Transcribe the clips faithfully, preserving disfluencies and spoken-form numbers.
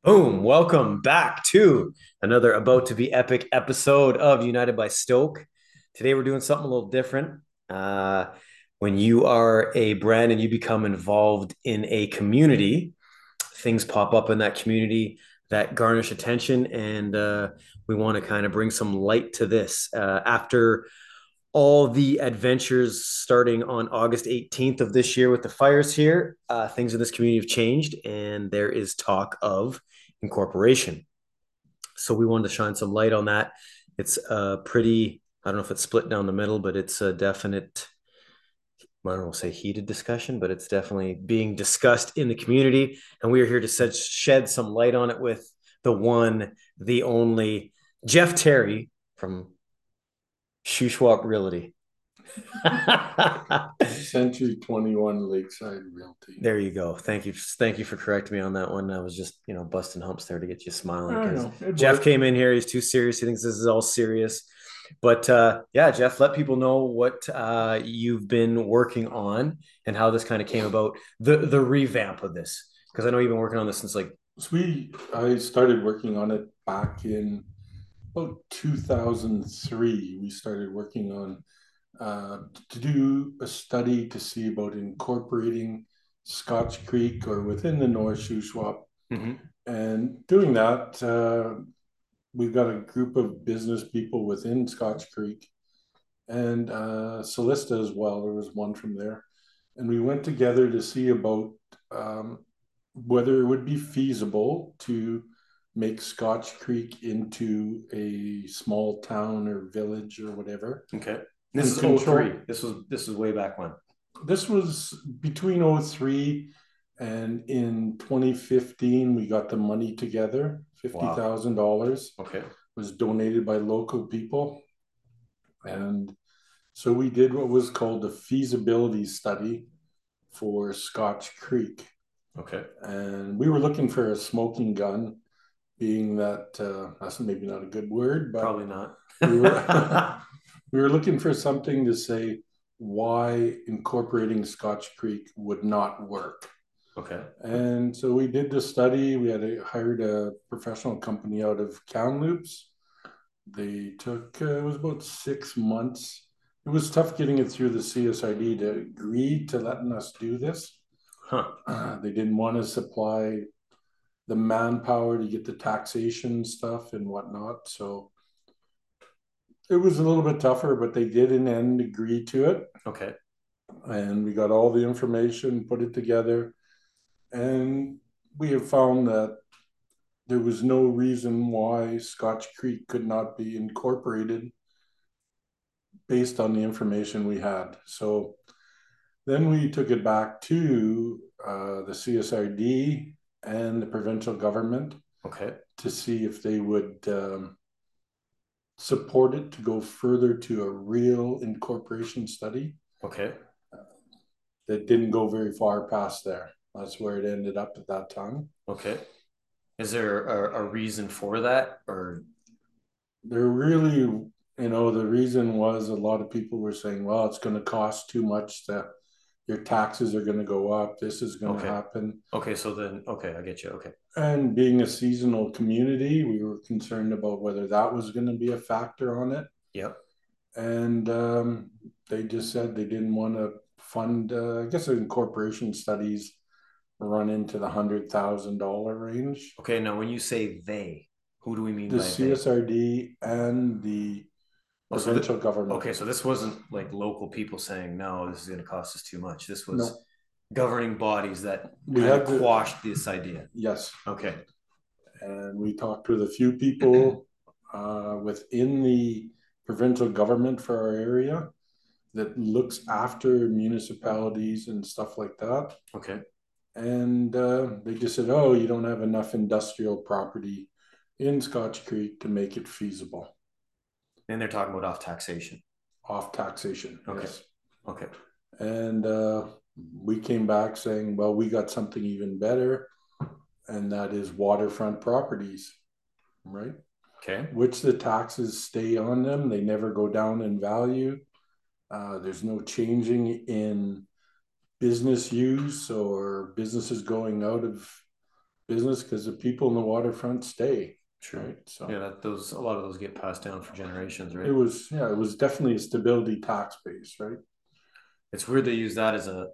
Boom. Welcome back to another about to be epic episode of United by Stoke. Today we're doing something a little different. Uh, when you are a brand and you become involved in a community, things pop up in that community that garnish attention, and uh, we want to kind of bring some light to this. Uh, after all the adventures starting on August eighteenth of this year with the fires here, uh, things in this community have changed, and there is talk of incorporation. So we wanted to shine some light on that. It's a pretty, I don't know if it's split down the middle, but it's a definite, I don't want to say heated discussion, but it's definitely being discussed in the community. And we are here to set, shed some light on it with the one, the only Jeff Terry from Shuswap Realty. Century twenty-one Lakeside Realty. There you go. Thank you. Thank you for correcting me on that one. I was just, you know, busting humps there to get you smiling I because know it Jeff worked. came in here. He's too serious. He thinks this is all serious. But uh, yeah, Jeff, let people know what uh, you've been working on and how this kind of came about, the the revamp of this. Because I know you've been working on this since like, So we, I started working on it back in about two thousand three. We started working on uh, to do a study to see about incorporating Scotch Creek or within the North Shuswap. mm-hmm. And doing that, uh, we've got a group of business people within Scotch Creek and uh, Solista as well. There was one from there. And we went together to see about um, whether it would be feasible to make Scotch Creek into a small town or village or whatever Okay. This and is oh three. control. This was this was way back when. This was between oh three and in twenty fifteen, we got the money together. Wow. fifty thousand dollars Okay. was donated by local people. And so we did what was called a feasibility study for Scotch Creek. Okay. And we were looking for a smoking gun, being that uh, that's maybe not a good word, but Probably not. we were we were looking for something to say why incorporating Scotch Creek would not work. Okay. And so we did the study. We had a, hired a professional company out of Kamloops. They took uh, it was about six months. It was tough getting it through the C S I D to agree to letting us do this. Huh. Uh, they didn't want to supply the manpower to get the taxation stuff and whatnot. So it was a little bit tougher, but they did in the end agree to it. Okay. And we got all the information, put it together. And we have found that there was no reason why Scotch Creek could not be incorporated based on the information we had. So then we took it back to uh, the C S R D and the provincial government Okay. to see if they would um, support it to go further to a real incorporation study. Okay. That didn't go very far past there. That's where it ended up at that time. Okay. Is there a, a reason for that, or There really, you know, the reason was a lot of people were saying, well, it's going to cost too much to, your taxes are going to go up. This is going to okay? happen. Okay, so then okay, I get you. Okay. And being a seasonal community, we were concerned about whether that was going to be a factor on it. Yep. And um, they just said they didn't want to fund, uh, I guess, incorporation studies run into the hundred thousand dollar range. Okay, now when you say they, who do we mean The by they? C S R D and the Oh, so the provincial government. okay, so this wasn't like local people saying no, this is going to cost us too much. This was No, governing bodies that we kind of had the quashed this idea. yes, Okay. and we talked with a few people uh, within the provincial government for our area that looks after municipalities and stuff like that. Okay. And uh, they just said, "Oh, you don't have enough industrial property in Scotch Creek to make it feasible And they're talking about off taxation. off taxation." Okay. Yes, Okay. and uh, we came back saying, "Well, we got something even better, and that is waterfront properties, right? Okay. Which the taxes stay on them; they never go down in value. Uh, there's no changing in business use or businesses going out of business because the people in the waterfront stay. True. Right. So yeah, that those a lot of those get passed down for generations, right? it was, yeah, it was definitely a stability tax base, right? It's weird they use that as a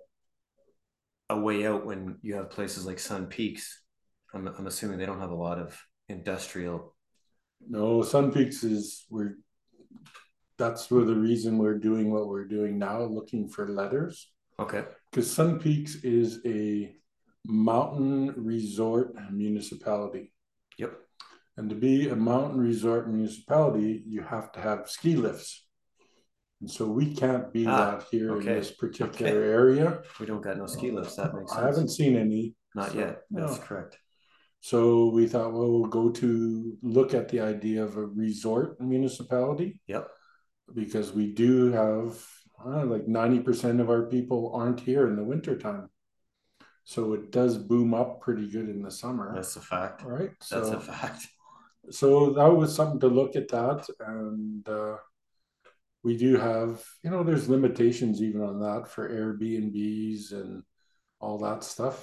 a way out when you have places like Sun Peaks. I'm I'm assuming they don't have a lot of industrial. No, Sun Peaks is we're that's where the reason we're doing what we're doing now, looking for letters. Okay. Because Sun Peaks is a mountain resort municipality. Yep. And to be a mountain resort municipality, you have to have ski lifts. And so we can't be Ah, that here okay. in this particular Okay. area. We don't got no ski lifts. That makes sense. I haven't seen any. Not so, yet. That's no. correct. So we thought, well, we'll go to look at the idea of a resort municipality. Yep. Because we do have uh, like ninety percent of our people aren't here in the wintertime. So it does boom up pretty good in the summer. That's a fact. Right. That's so, a fact. So that was something to look at that. And uh, we do have, you know, there's limitations even on that for Airbnbs and all that stuff.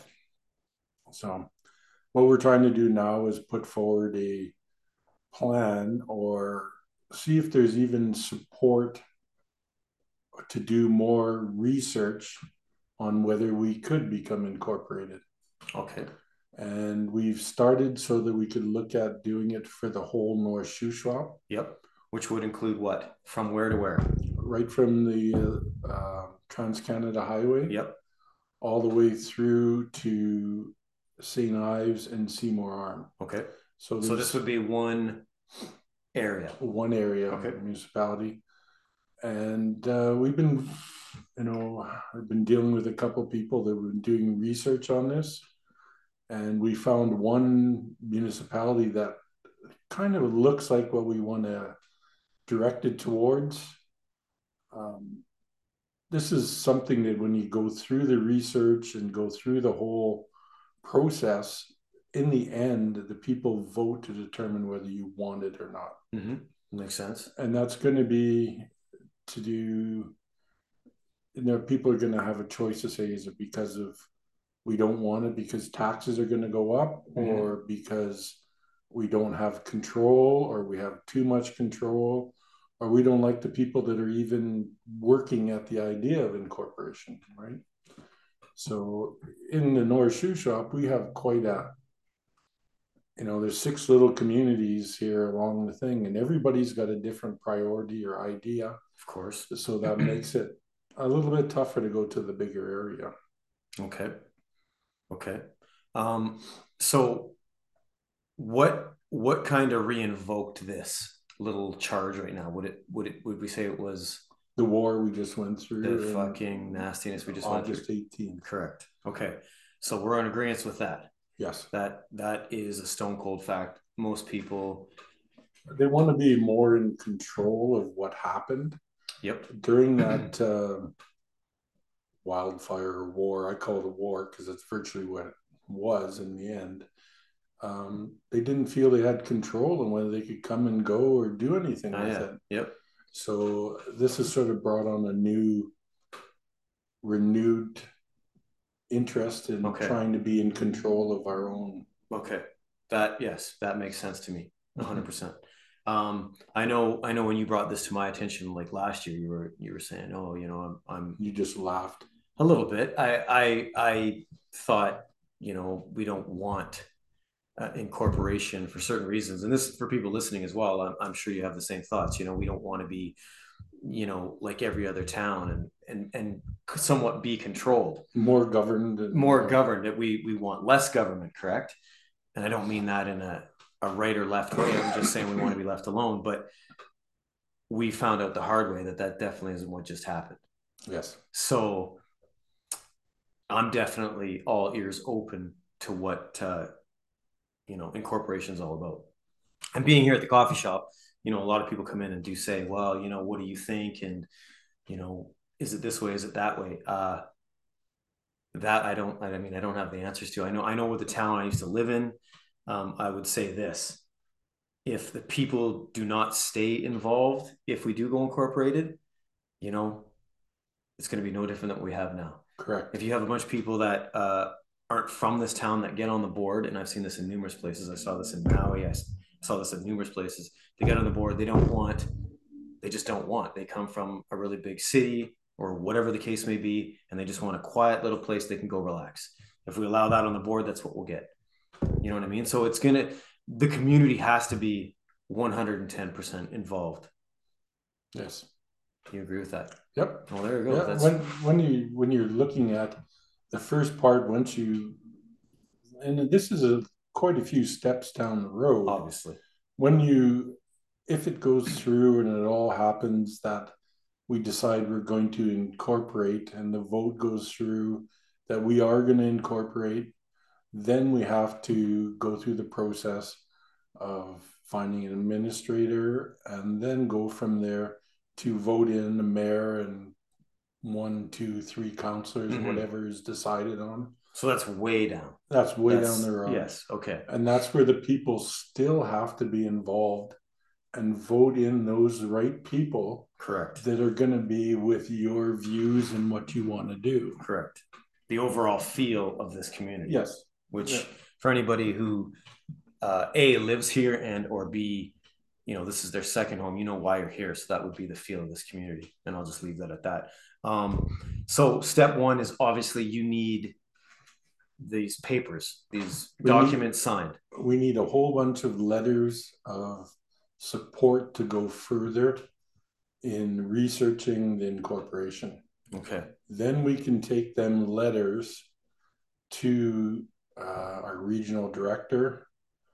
So what we're trying to do now is put forward a plan or see if there's even support to do more research on whether we could become incorporated. Okay. And we've started so that we could look at doing it for the whole North Shuswap. Yep. Which would include what? From where to where? Right from the uh, Trans-Canada Highway. Yep. All the way through to Saint Ives and Seymour Arm. Okay. So, so this would be one area. One area okay. of municipality. And uh, we've been, you know, I've been dealing with a couple of people that were doing research on this. And we found one municipality that kind of looks like what we want to direct it towards. Um, this is something that when you go through the research and go through the whole process, in the end, the people vote to determine whether you want it or not. Mm-hmm. Makes sense. And that's going to be to do, you know, people are going to have a choice to say, is it because of we don't want it because taxes are going to go up, mm-hmm. or because we don't have control, or we have too much control, or we don't like the people that are even working at the idea of incorporation, right? So in the North Shuswap, we have quite a, you know, there's six little communities here along the thing, and everybody's got a different priority or idea. Of course. So that makes it a little bit tougher to go to the bigger area. Okay. Okay. Um, so what what kind of reinvoked this little charge right now? Would it would it would we say it was the war we just went through? The fucking nastiness we just went through. August eighteenth. Correct. Okay. So we're in agreement with that. Yes. That that is a stone cold fact. Most people, they want to be more in control of what happened. Yep. During that uh, wildfire war, I call it a war because it's virtually what it was in the end. Um, they didn't feel they had control on whether they could come and go or do anything oh, with yeah. it. Yep. So this has sort of brought on a new, renewed interest in okay. trying to be in control of our own. Okay. That, yes, that makes sense to me. one hundred percent. Um, I know, I know when you brought this to my attention, like last year, you were, you were saying, oh, you know, I'm, I'm, you just laughed a little bit. I, I, I thought, you know, we don't want uh, incorporation for certain reasons. And this is for people listening as well. I'm, I'm sure you have the same thoughts. You know, we don't want to be, you know, like every other town and, and, and somewhat be controlled. More governed. And, more uh, governed. That we, we want less government, correct? And I don't mean that in a, a right or left way. I'm just saying we want to be left alone. But we found out the hard way that that definitely isn't what just happened. Yes. So I'm definitely all ears open to what, uh, you know, incorporation is all about. And being here at the coffee shop, you know, a lot of people come in and do say, well, you know, what do you think? And, you know, is it this way? Is it that way? Uh, that I don't, I mean, I don't have the answers to. I know, I know what the town I used to live in. Um, I would say this: if the people do not stay involved, if we do go incorporated, you know, it's going to be no different than what we have now. Correct. If you have a bunch of people that uh, aren't from this town that get on the board, and I've seen this in numerous places. I saw this in Maui. I saw this in numerous places. They get on the board. They don't want. They just don't want. They come from a really big city or whatever the case may be, and they just want a quiet little place they can go relax. If we allow that on the board, that's what we'll get. You know what I mean? So it's gonna. The community has to be one hundred ten percent involved. Yes. You agree with that? Yep. Well, there you go. Yeah, That's... when when you when you're looking at the first part, once you, and this is a quite a few steps down the road. Obviously, when you, if it goes through and it all happens that we decide we're going to incorporate, and the vote goes through that we are going to incorporate, then we have to go through the process of finding an administrator, and then go from there to vote in the mayor and one, two, three councillors, mm-hmm. whatever is decided on. So that's way down. That's way that's, down the road. Yes. Okay. And that's where the people still have to be involved and vote in those right people. Correct. That are going to be with your views and what you want to do. Correct. The overall feel of this community. Yes. Which yeah. for anybody who uh, A, lives here, and or B, you know, this is their second home, you know why you're here. So that would be the feel of this community. And I'll just leave that at that. Um, so step one is obviously you need these papers, these we documents need, signed. We need a whole bunch of letters of support to go further in researching the incorporation. Okay. Then we can take them letters to uh, our regional director,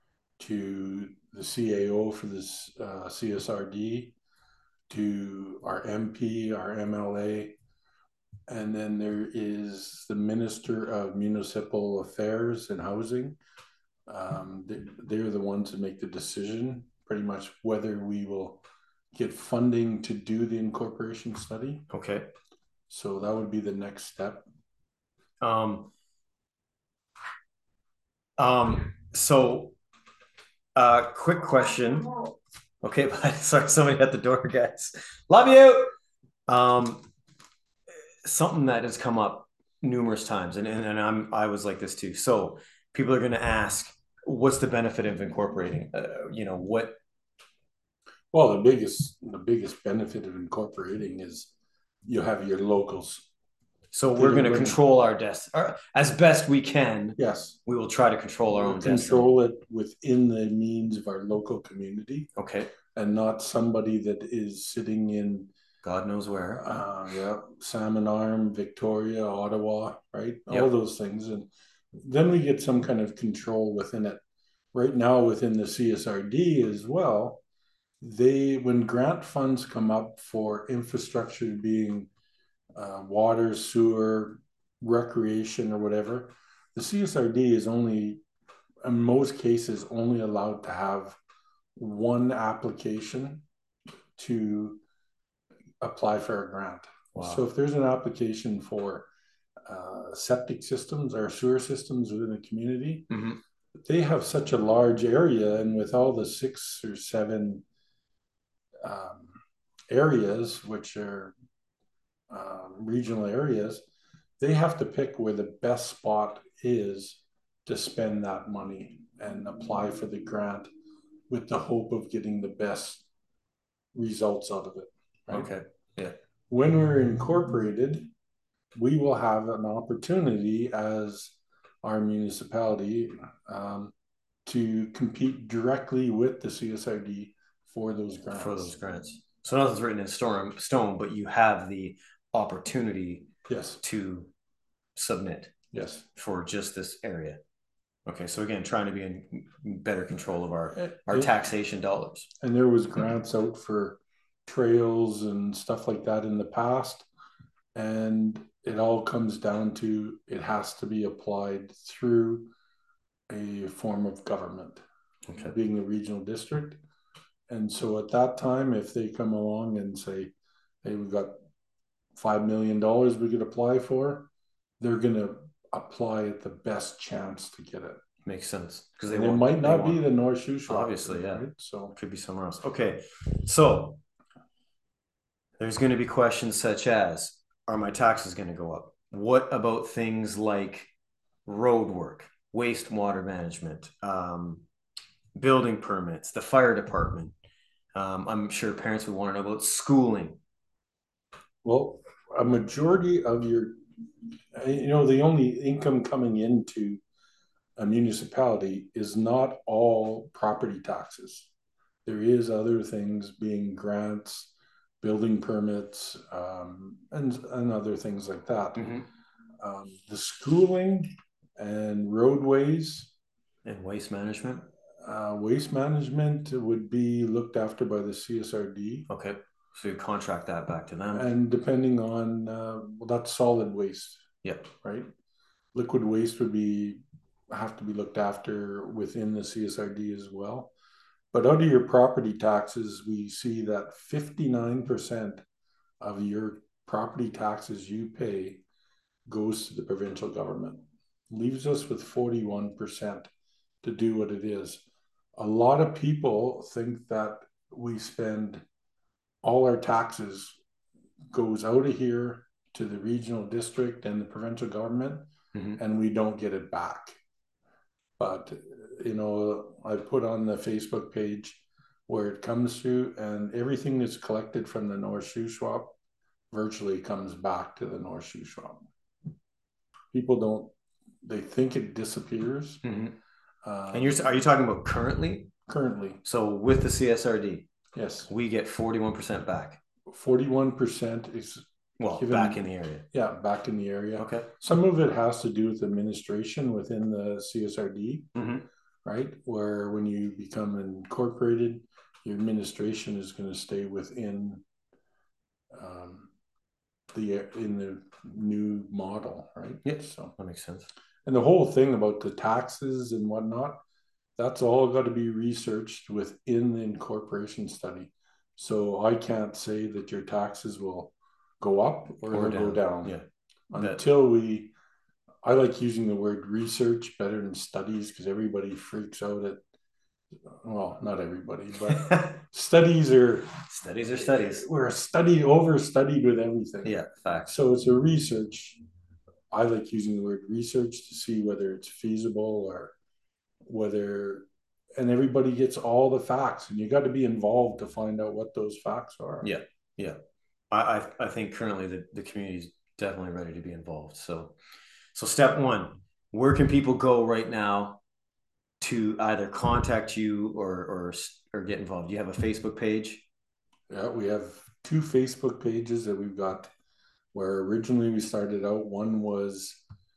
to the C A O for this uh, C S R D, to our M P, our M L A, and then there is the Minister of Municipal Affairs and Housing. Um, they, they're the ones that make the decision pretty much whether we will get funding to do the incorporation study. Okay. So that would be the next step. Um, um, so uh, quick question. Okay, but sorry, somebody at the door, guys. Love you. Um, something that has come up numerous times, and, and, and I'm I was like this too. So people are going to ask, what's the benefit of incorporating? Uh, you know, what? Well, the biggest the biggest benefit of incorporating is you have your locals. So we're going to control our destiny as best we can. Yes, we will try to control our we'll own control destiny. it within the means of our local community. Okay, and not somebody that is sitting in God knows where. Uh, yeah, Salmon Arm, Victoria, Ottawa, right? Yep. All those things, and then we get some kind of control within it. Right now, within the C S R D as well, they when grant funds come up for infrastructure being uh, water, sewer, recreation, or whatever, the C S R D is only, in most cases, only allowed to have one application to apply for a grant. Wow. So if there's an application for uh, septic systems or sewer systems within a community, mm-hmm. they have such a large area, and with all the six or seven um, areas, which are uh, regional areas, they have to pick where the best spot is to spend that money and apply for the grant with the hope of getting the best results out of it. Right? Okay. Yeah. When we're incorporated, we will have an opportunity as our municipality um, to compete directly with the C S R D for those grants. For those grants. So nothing's written in stone, stone, but you have the opportunity yes. to submit yes. for just this area. Okay, so again, trying to be in better control of our, our taxation dollars. And there was grants out for trails and stuff like that in the past, and it all comes down to it has to be applied through a form of government, okay. being a regional district. And so at that time, if they come along and say, hey, we've got five million dollars we could apply for, they're going to apply at the best chance to get it. Makes sense, because they it might not be the North Shuswap, obviously, yeah. Right? So it could be somewhere else. Okay, so there's going to be questions such as, are my taxes going to go up? What about things like road work, wastewater management, um, building permits, the fire department. Um, I'm sure parents would want to know about schooling. Well, a majority of your, you know, the only income coming into a municipality is not all property taxes. There is other things being grants, building permits, um, and and other things like that. Mm-hmm. Um, the schooling and roadways, And waste management. uh, waste management would be looked after by the C S R D. Okay. So you contract that back to them. And depending on, uh, well, that's solid waste. Yep. Right. Liquid waste would be have to be looked after within the C S R D as well. But out of your property taxes, we see that fifty-nine percent of your property taxes you pay goes to the provincial government, leaves us with forty-one percent to do what it is. A lot of people think that we spend all our taxes goes out of here to the regional district and the provincial government, mm-hmm. and we don't get it back. But, you know, I put on the Facebook page where it comes through, and everything that's collected from the North Shuswap virtually comes back to the North Shuswap. People don't, they think it disappears. Mm-hmm. Uh, and you're, are you talking about currently? Currently. So with the C S R D, yes, we get forty-one percent back. forty-one percent is well given, back in the area. Yeah, back in the area. Okay. Some of it has to do with administration within the C S R D, mm-hmm. right? Where when you become incorporated, your administration is going to stay within um, the in the new model, right? Yes, so that makes sense. And the whole thing about the taxes and whatnot, that's all got to be researched within the incorporation study. So I can't say that your taxes will go up or, or they'll down. go down. Yeah. Until we, I like using the word research better than studies because everybody freaks out at, well, not everybody, but studies are studies are studies. We're studied over studied with everything. Yeah, facts. So it's a research. I like using the word research to see whether it's feasible or whether, and everybody gets all the facts, and you got to be involved to find out what those facts are. Yeah, yeah. I I, I think currently the, the community is definitely ready to be involved. So, so step one, where can people go right now to either contact you or or or get involved? Do you have a Facebook page? Yeah, we have two Facebook pages that we've got. Where originally we started out, one was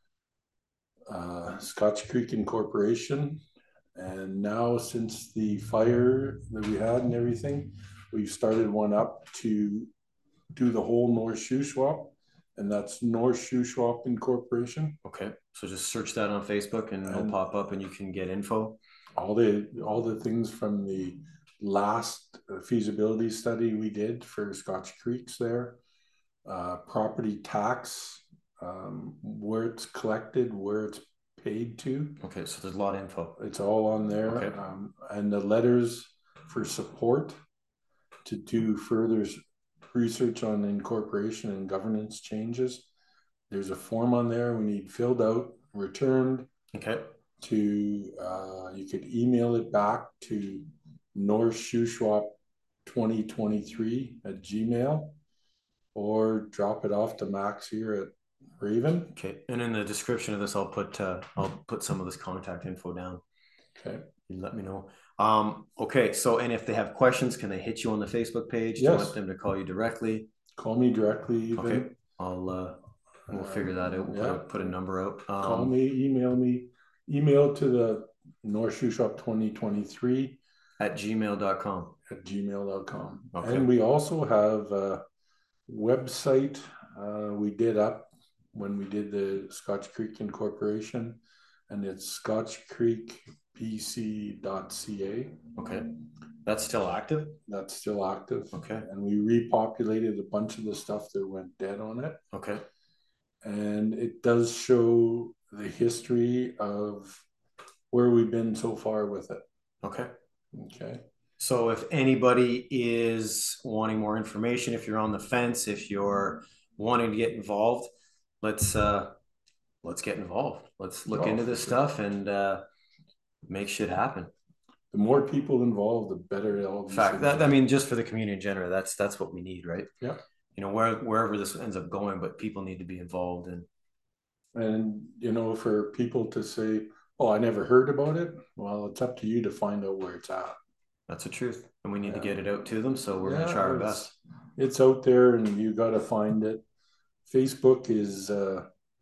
uh, Scotch Creek Incorporation, and now since the fire that we had and everything, we've started one up to do the whole North Shuswap, and that's North Shuswap Incorporation. Okay, so just search that on Facebook and, and it'll pop up, and you can get info. All the all the things from the last feasibility study we did for Scotch Creeks there. Uh, property tax, um, where it's collected, where it's paid to. Okay, so there's a lot of info. It's all on there. Okay. Um, and the letters for support to do further research on incorporation and governance changes. There's a form on there we need filled out, returned. Okay. To, uh, you could email it back to North Shuswap twenty twenty-three at Gmail. Or drop it off to Max here at Raven. Okay, and in the description of this, I'll put uh, I'll put some of this contact info down. Okay, you let me know. Um, okay, so and if they have questions, can they hit you on the Facebook page? Yes. Do you want them to call you directly? Call me directly. Even. Okay, I'll uh, we'll figure that out. We'll yeah. put, a, put a number out. Um, Call me, email me, email to the North Shuswap twenty twenty-three at gmail dot com. At gmail dot com. Okay. And we also have. Uh, website uh, we did up when we did the Scotch Creek Incorporation, and it's scotch creek b c dot c a. Okay, that's still active. That's still active. Okay, and we repopulated a bunch of the stuff that went dead on it. Okay, and it does show the history of where we've been so far with it. Okay. Okay. So if anybody is wanting more information, if you're on the fence, if you're wanting to get involved, let's uh, let's get involved. Let's look Oh, into for this sure. stuff and uh, make shit happen. The more people involved, the better all these Fact things that will I be. mean, just for the community in general, that's that's what we need, right? Yeah. You know, where wherever this ends up going, but people need to be involved and And, you know, for people to say, oh, I never heard about it, well, it's up to you to find out where it's at. that's the truth. And we need to Yeah. get it out to them. So we're gonna try Yeah, our best. it's it's out there and you got to find it. Facebook is uh,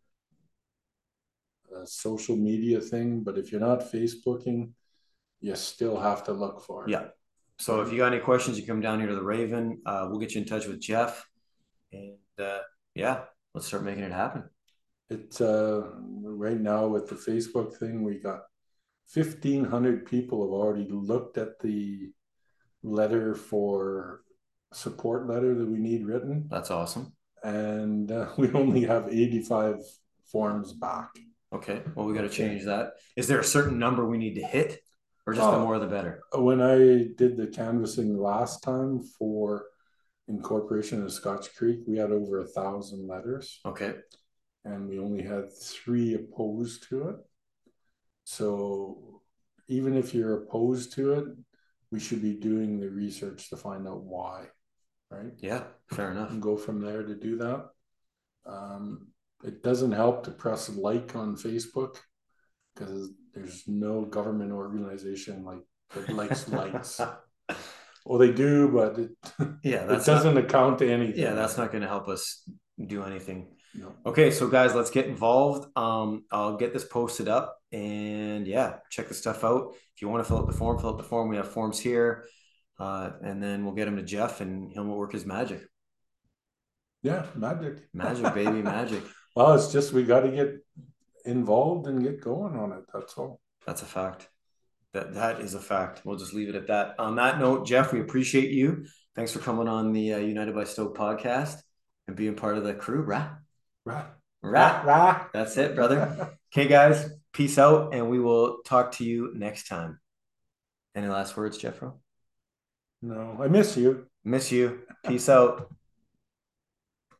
a social media thing, but if you're not Facebooking, you still have to look for it. Yeah. So if you got any questions, you come down here to the Raven. Uh, we'll get you in touch with Jeff. And uh, yeah, let's start making it happen. It's uh, right now with the Facebook thing, we got fifteen hundred people have already looked at the letter for support letter that we need written, That's awesome. and uh, we only have eighty-five forms back. Okay. Well, we got to Okay. change that. Is there a certain number we need to hit, or just the Oh, more the better? when I did the canvassing last time for incorporation of Scotch Creek, we had over a thousand letters, Okay. and we only had three opposed to it. So even if you're opposed to it, we should be doing the research to find out why, right? Yeah. Fair enough. And go from there to do that. Um, it doesn't help to press like on Facebook because there's no government organization like that likes likes. Well, they do, but it, Yeah, it that's doesn't not, account to anything. yeah, that's not going to help us do anything. No. Okay, so guys, let's get involved. Um, I'll get this posted up and yeah, check the stuff out. If you want to fill out the form, fill out the form. We have forms here. Uh, and then we'll get them to Jeff and he'll work his magic. Yeah, magic. Magic, baby, magic. Well, it's just we got to get involved and get going on it. That's all. That's a fact. That that is a fact. We'll just leave it at that. On that note, Jeff, we appreciate you. Thanks for coming on the uh, United by Stoke podcast and being part of the crew. Rah. Rah. Rah. Rah. That's it, brother. Okay, guys, peace out, and we will talk to you next time. Any last words, Jeffro? No, I miss you. Miss you. Peace out.